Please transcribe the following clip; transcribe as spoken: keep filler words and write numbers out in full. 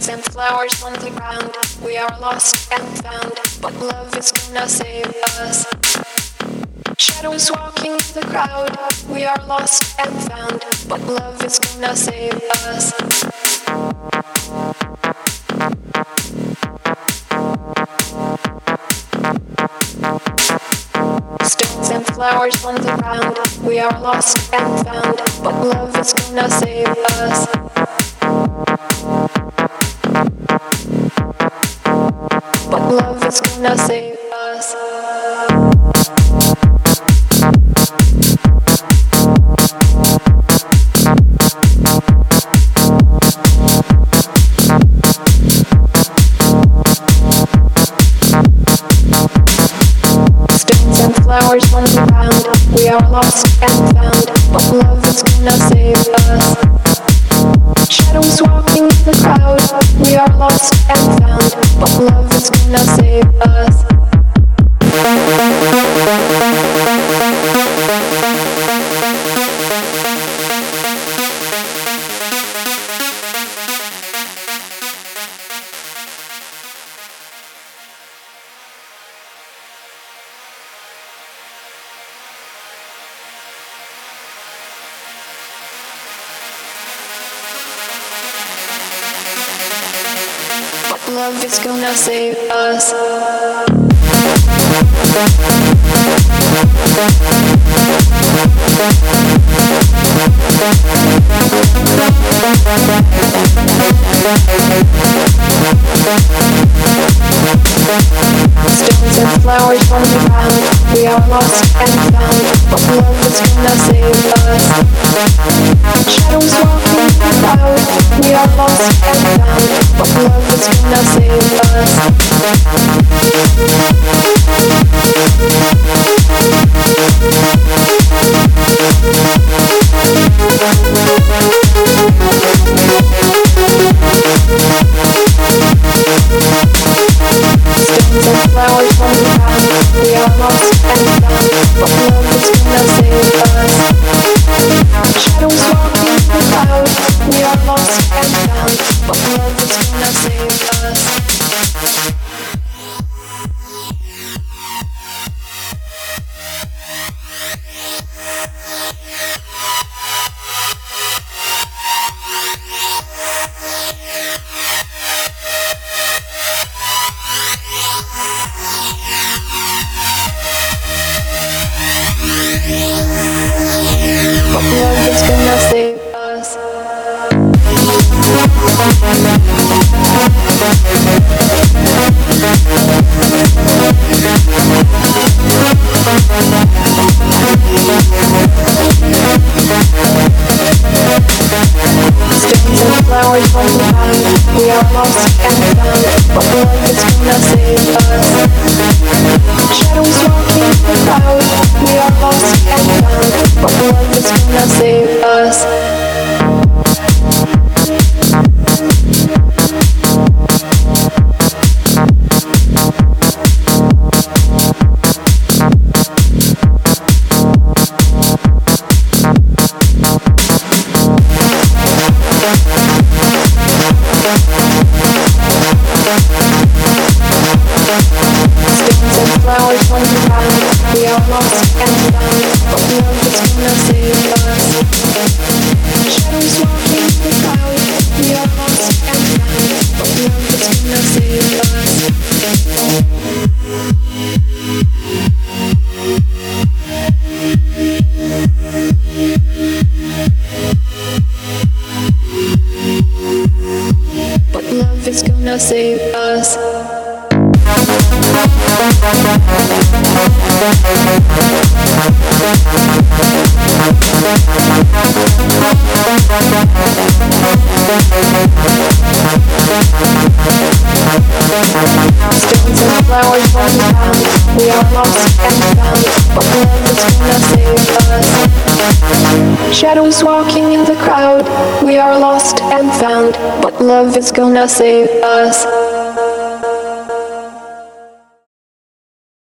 Stones and flowers on the ground. We are lost and found, but love is gonna save us. Shadows walking in the crowd. We are lost and found, but love is gonna save us. Stones and flowers on the ground. We are lost and found, but love is gonna save us. But love is gonna save us. Stones and flowers on the ground. We are lost and found, but love is gonna save us. Shadows walking in the crowd. We are lost and found, but love is gonna save us. Love is gonna save us. Stones and flowers on the ground. We are lost and found, but love is gonna save us. Shadows walking in the crowd. We are lost and found, but love is gonna save us. Stones and flowers on the ground. We are lost and found, but love is gonna save us. Shadows walking in the crowd. We are lost and found, but love is gonna save us. But love is gonna save us. Stones and flowers on the ground. We are lost and found, but love is gonna save us. Shadows walking in the crowd. We are lost and found, but love is gonna save us. Stones and flowers on the ground. We are lost and found, but love is gonna save us. Shadows walking in the crowd. We are lost and found, but love is gonna save us. But love is gonna save us. Stones and flowers on the ground. We are lost and found, but love is gonna save us. Shadows walking in the crowd. We are lost and found, but love is gonna save us.